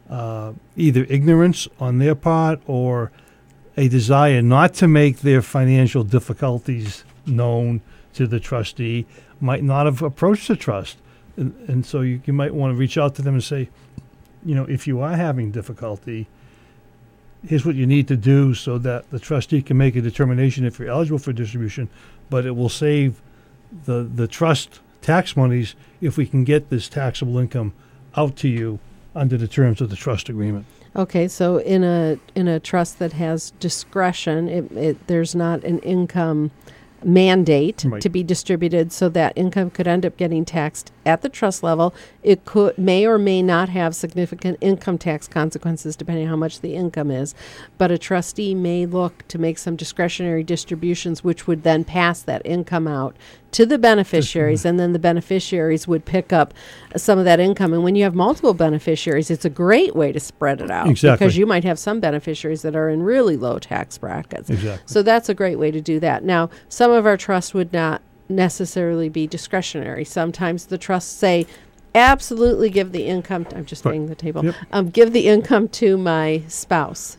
either ignorance on their part or a desire not to make their financial difficulties known to the trustee, might not have approached the trust. And so you might want to reach out to them and say, if you are having difficulty, here's what you need to do so that the trustee can make a determination if you're eligible for distribution, but it will save the trust tax monies if we can get this taxable income out to you under the terms of the trust agreement. Okay, so in a trust that has discretion, there's not an income mandate to be distributed, so that income could end up getting taxed at the trust level. It may or may not have significant income tax consequences depending on how much the income is, but a trustee may look to make some discretionary distributions which would then pass that income out to the beneficiaries, and then the beneficiaries would pick up some of that income. And when you have multiple beneficiaries, it's a great way to spread it out. Exactly. Because you might have some beneficiaries that are in really low tax brackets. Exactly. So that's a great way to do that. Now, some of our trusts would not necessarily be discretionary. Sometimes the trusts say, absolutely give the income, I'm just banging the table, give the income to my spouse.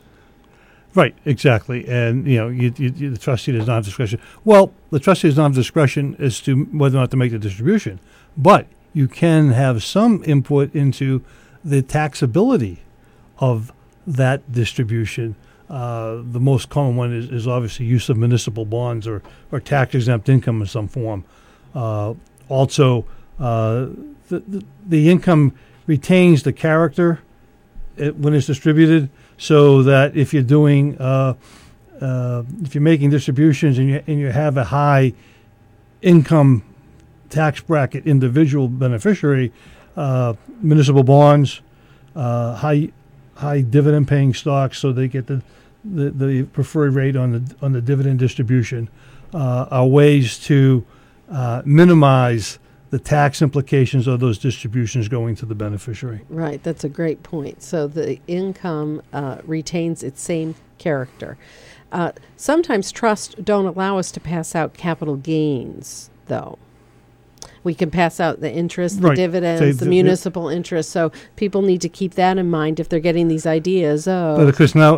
Right, exactly. And, the trustee does not have discretion. Well, the trustee does not have discretion as to whether or not to make the distribution, but you can have some input into the taxability of that distribution. The most common one is obviously use of municipal bonds or tax-exempt income in some form. Also, the income retains the character when it's distributed, so that if you're doing, if you're making distributions and you have a high income tax bracket individual beneficiary, municipal bonds, high dividend paying stocks, so they get the preferred rate on the dividend distribution, are ways to minimize the tax implications of those distributions going to the beneficiary. Right, that's a great point. So the income retains its same character. Sometimes trusts don't allow us to pass out capital gains, though. We can pass out the interest, the dividends, the municipal interest. So people need to keep that in mind if they're getting these ideas. But because now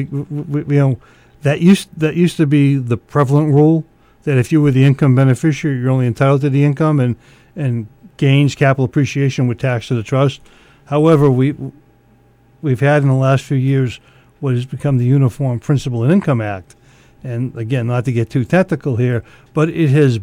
that used to be the prevalent rule, that if you were the income beneficiary, you're only entitled to the income, and gains, capital appreciation, were taxed to the trust. However, we've had in the last few years what has become the Uniform Principal and Income Act, and again, not to get too technical here, but it has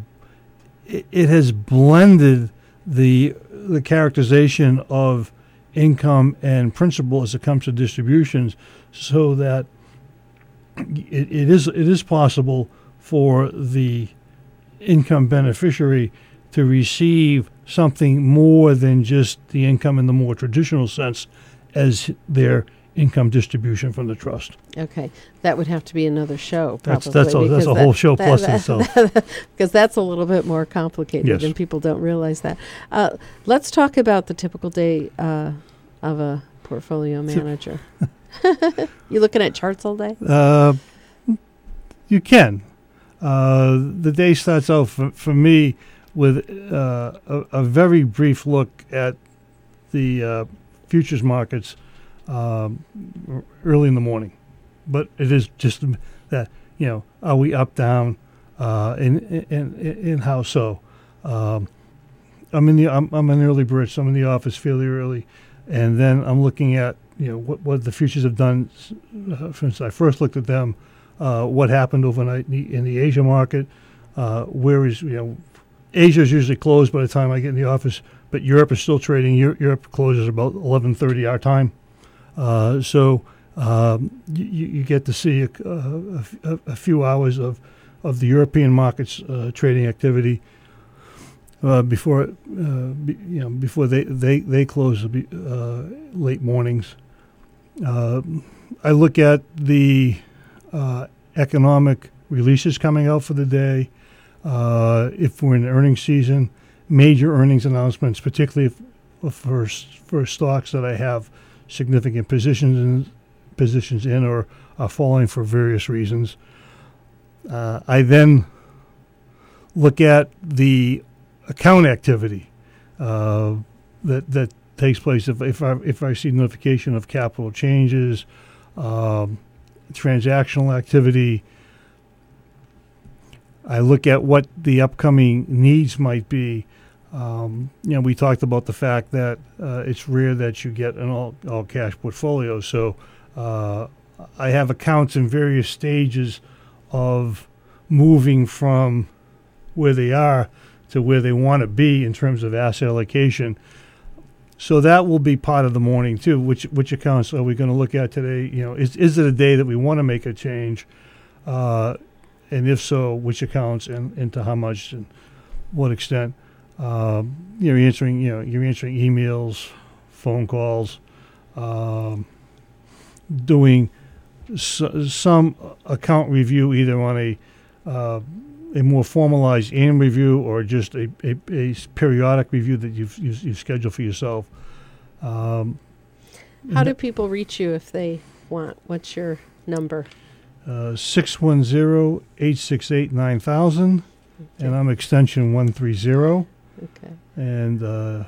blended the characterization of income and principal as it comes to distributions, so that it is possible for the income beneficiary to receive something more than just the income in the more traditional sense as their income distribution from the trust. Okay, that would have to be another show, probably. That's a whole show plus itself. Because that's a little bit more complicated, yes, and people don't realize that. Let's talk about the typical day of a portfolio manager. You looking at charts all day? You can. The day starts out for me with a very brief look at the futures markets early in the morning, but it is just that, are we up, down, and how so? I'm an early bird, so I'm in the office fairly early, and then I'm looking at what the futures have done since I first looked at them. What happened overnight in the Asia market? Where is Asia is usually closed by the time I get in the office, but Europe is still trading. Europe closes about 11:30 our time. So you get to see a few hours of the European markets trading activity before they close late mornings. I look at the economic releases coming out for the day. If we're in the earnings season, major earnings announcements, particularly for stocks that I have significant positions in or are falling for various reasons. I then look at the account activity that takes place if I see notification of capital changes, transactional activity. I look at what the upcoming needs might be. We talked about the fact that it's rare that you get an all cash portfolio. So I have accounts in various stages of moving from where they are to where they want to be in terms of asset allocation. So that will be part of the morning too. Which accounts are we going to look at today? Is it a day that we want to make a change? And if so, which accounts and to how much and what extent? You're answering emails, phone calls, doing some account review either on a more formalized annual review or just a periodic review that you've scheduled for yourself. How do people reach you if they want? What's your number? 610-868-9000, and I'm extension 130. Okay. And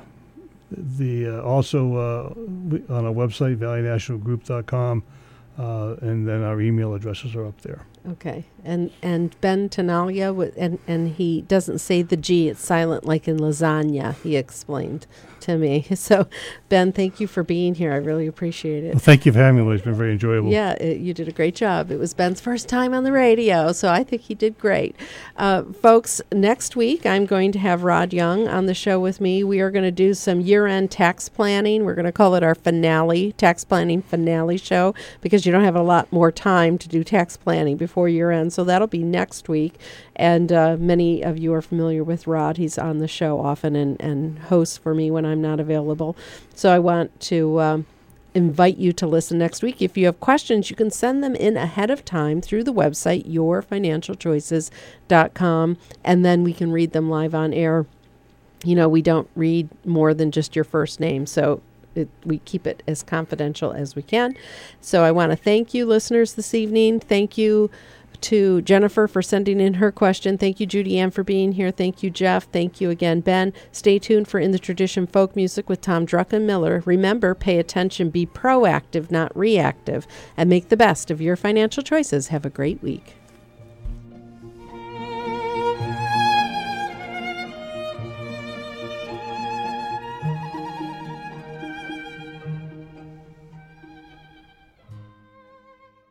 also on our website, valleynationalgroup.com, and then our email addresses are up there. Okay. And Ben Tenaglia, and he doesn't say the G, it's silent like in lasagna, he explained to me. So, Ben, thank you for being here. I really appreciate it. Well, thank you for having me. It's been very enjoyable. Yeah, you did a great job. It was Ben's first time on the radio, so I think he did great. Folks, next week I'm going to have Rod Young on the show with me. We are going to do some year-end tax planning. We're going to call it our tax planning finale show, because you don't have a lot more time to do tax planning before year-end. So that'll be next week. And many of you are familiar with Rod. He's on the show often and hosts for me when I'm not available. So I want to invite you to listen next week. If you have questions, you can send them in ahead of time through the website, yourfinancialchoices.com, and then we can read them live on air. You know, we don't read more than just your first name, so we keep it as confidential as we can. So I want to thank you, listeners, this evening. Thank you to Jennifer for sending in her question. Thank you, Judy Ann, for being here. Thank you, Jeff. Thank you again, Ben. Stay tuned for In the Tradition Folk Music with Tom Druckenmiller. Remember, pay attention, be proactive, not reactive, and make the best of your financial choices. Have a great week.